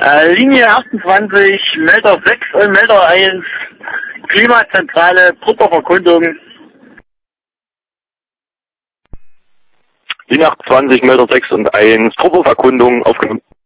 Linie 28, Melder 6 und Melder 1, Klimazentrale, Trupperverkundung. Linie 28, Melder 6 und 1, Trupperverkundung aufgenommen.